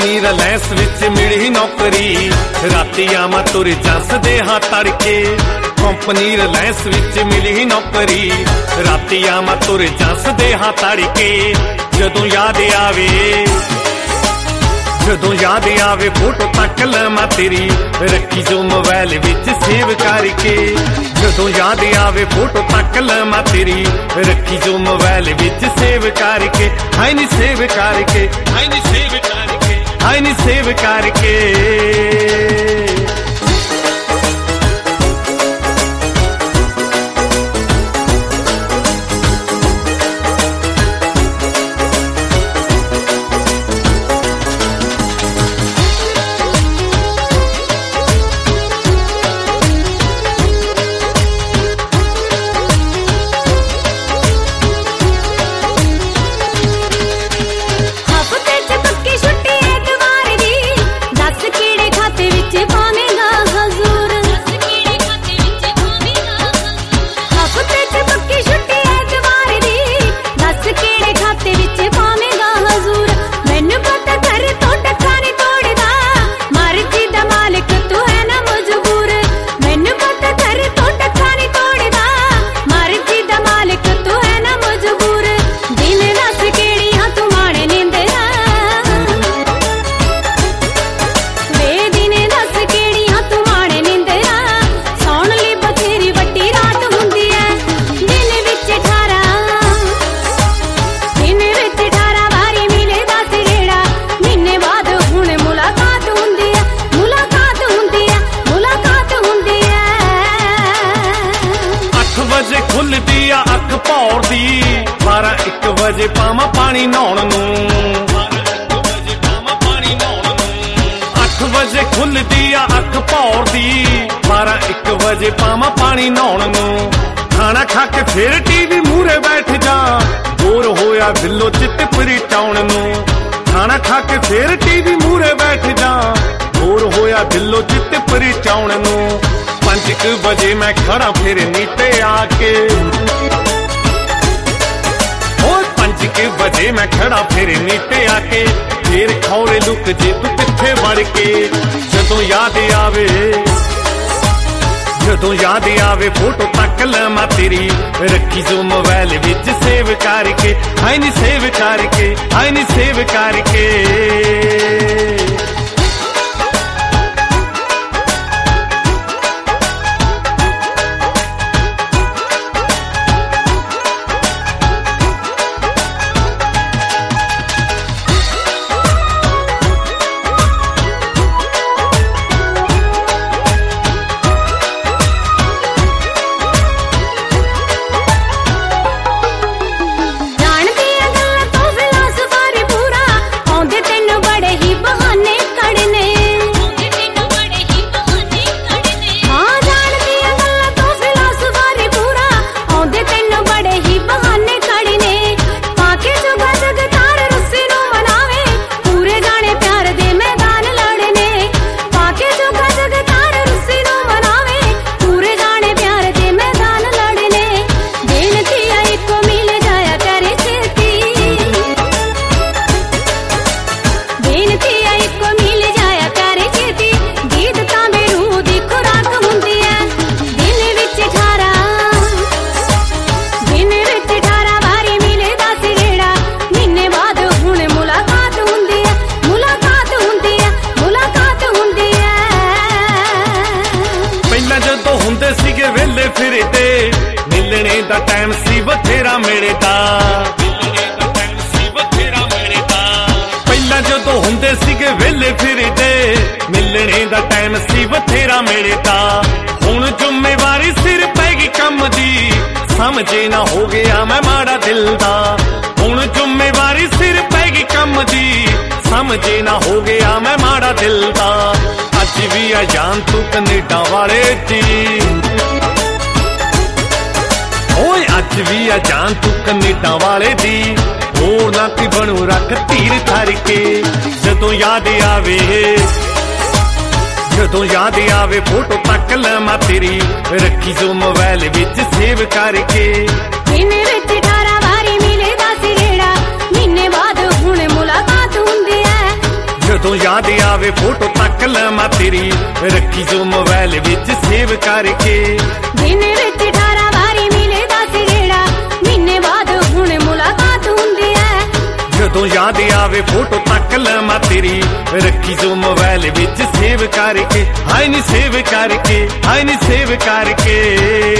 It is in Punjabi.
ਕੰਪਨੀ ਰਿਲਾਇੰਸ ਵਿੱਚ ਮਿਲੀ ਨੌਕਰੀ, ਰਾਤੀ ਆਵਾਂ ਤੁਰ ਜੱਸਦੇ ਹਾਂ ਤੜਕੇ। ਕੰਪਨੀ ਰਿਲਾਇੰਸ ਵਿੱਚ ਮਿਲੀ ਨੌਕਰੀ, ਰਾਤੀ ਆਵਾਂ ਤੁਰ ਜੱਸਦੇ ਹਾਂ ਤੜਕੇ। ਜਦੋਂ ਯਾਦ ਆਵੇ, ਜਦੋਂ ਯਾਦ ਆਵੇ ਫੋਟੋ ਤੱਕ ਲਵਾਂ ਤੇਰੀ, ਰੱਖੀ ਜੋ ਮੋਬਾਈਲ ਵਿੱਚ ਸੇਵ ਕਰਕੇ। ਜਦੋਂ ਯਾਦ ਆਵੇ ਫੋਟੋ ਤੱਕ ਲਵਾਂ ਤੇਰੀ, ਰੱਖੀ ਜੋ ਮੋਬਾਈਲ ਵਿੱਚ ਸੇਵ ਕਰਕੇ। ਹਾਏ ਨੀ ਸੇਵ ਕਰਕੇ, ਹਾਏ ਨੀ ਸੇਵ ਕਰਕੇ, ਹਾਏ ਨੀ ਸੇਵ ਕਰਕੇ। ਖੁੱਲਦੀ ਆ ਅੱਖ ਭੌਰ ਦੀ, 12-1 ਵਜੇ ਪਾਵਾਂ ਪਾਣੀ ਨਹਾਉਣ ਨੂੰ। 8 ਵਜੇ ਖੁੱਲਦੀ ਆ ਅੱਖ ਭੌਰ ਦੀ, 12-1 ਵਜੇ ਪਾਵਾਂ ਪਾਣੀ ਨਹਾਉਣ ਨੂੰ। ਖਾਣਾ ਖਾ ਕੇ ਫਿਰ ਟੀਵੀ ਮੂਹਰੇ ਬੈਠ ਜਾ, ਬੋਰ ਹੋਇਆ ਦਿਲੋਂ ਚਿੱਤ ਪਰਚਾਉਣ ਨੂੰ। ਖਾਣਾ ਖਾ ਕੇ ਫਿਰ ਟੀਵੀ ਮੂਹਰੇ ਬੈਠ ਜਾ, ਬੋਰ ਹੋਇਆ ਦਿਲੋਂ ਚਿੱਤ ਪਰਚਾਉਣ ਨੂੰ। 5 ਵਜੇ ਮੈਂ ਖੜਾ ਫਿਰ ਨੀਤੇ ਆ ਕੇ, ਹੋਰ 5 ਵਜੇ ਮੈਂ ਖੜਾ ਫਿਰ ਨੀਤੇ ਆ ਕੇ। ਫਿਰ ਖੌਰੇ ਲੁਕ ਜੇ ਤੂੰ ਕਿੱਥੇ ਵੜ ਕੇ। ਜਦੋਂ ਯਾਦ ਆਵੇ, ਜਦੋਂ ਯਾਦ ਆਵੇ ਫੋਟੋ ਤੱਕ ਲਵਾਂ ਤੇਰੀ, ਰੱਖੀ ਜੋ ਮੋਬਾਈਲ ਵਿੱਚ ਸੇਵ ਕਰਕੇ। ਹਾਏ ਨੀ ਸੇਵ ਕਰਕੇ, ਹਾਏ ਨੀ ਸੇਵ ਕਰਕੇ। ਫਿਰਦੇ ਮਿਲਣੇ ਦਾ ਟਾਈਮ ਸੀ ਬਥੇਰਾ ਮਿਲਦਾ, ਪਹਿਲਾਂ ਜਦੋਂ ਹੁੰਦੇ ਸੀਗੇ ਵੇਲੇ ਫਿਰਦੇ, ਮਿਲਣੇ ਦਾ ਟਾਈਮ ਸੀ ਬਥੇਰਾ ਮਿਲਦਾ। ਹੁਣ ਜ਼ਿੰਮੇਵਾਰੀ ਸਿਰ ਪੈ ਗਈ ਕੰਮ ਦੀ, ਸਮਝੇ ਨਾ ਹੋ ਗਿਆ ਮੈਂ ਮਾੜਾ ਦਿਲ ਦਾ। ਹੁਣ ਜ਼ਿੰਮੇਵਾਰੀ ਸਿਰ ਪੈ ਗਈ ਕੰਮ ਦੀ, ਸਮਝੇ ਨਾ ਹੋ ਗਿਆ ਮੈਂ ਮਾੜਾ ਦਿਲ ਦਾ। ਅੱਜ ਵੀ ਆ ਜਾਨ ਤੂੰ ਕੈਨੇਡਾ ਵਾਲੇ ਦੀ, ਓਏ ਅੱਜ ਵੀ ਆ ਜਾਨ ਤੂੰ ਕੈਨੇਡਾ ਵਾਲੇ ਦੀ। ਹੋਰ ਨਾ ਕੀ ਬਣੂ ਰੱਖ ਧੀਰ ਧਰ ਕੇ। ਜਦੋਂ ਯਾਦ ਆਵੇ, ਜਦੋਂ ਯਾਦ ਆਵੇ ਫੋਟੋ ਤੱਕ ਲਵਾਂ ਤੇਰੀ, ਰੱਖੀ ਜੋ ਮੋਬਾਈਲ ਵਿੱਚ ਸੇਵ ਕਰਕੇ। ਦਿਨ ਵਿੱਚ 18 ਵਾਰੀ ਮਿਲਦਾ ਸੀ ਰੇੜਾ, ਮਹੀਨੇ ਬਾਅਦ ਹੁਣ ਮੁਲਾਕਾਤ ਹੁੰਦੀ ਐ। ਜਦੋਂ ਜਦੋਂ ਯਾਦ ਆਵੇ ਫੋਟੋ ਤੱਕ ਲਵਾਂ ਤੇਰੀ ਰੱਖੀ ਜੋ ਮੋਬਾਈਲ ਵਿੱਚ ਸੇਵ ਕਰਕੇ ਦਿਨ ਵਿੱਚ 18 ਵਾਰੀ ਮਿਲੇਗਾ ਸੀ ਗੇੜਾ ਮਹੀਨੇ ਬਾਅਦ ਹੁਣ ਮੁਲਾਕਾਤ ਹੁੰਦੀ ਐ ਜਦੋਂ ਯਾਦ ਆਵੇ ਫੋਟੋ ਤੱਕ ਲਵਾਂ ਤੇਰੀ ਰੱਖੀ ਜੋ ਮੋਬਾਈਲ ਵਿੱਚ ਸੇਵ ਕਰਕੇ ਹਾਏ ਨੀ ਸੇਵ ਕਰਕੇ ਹਾਏ ਨੀ ਸੇਵ ਕਰਕੇ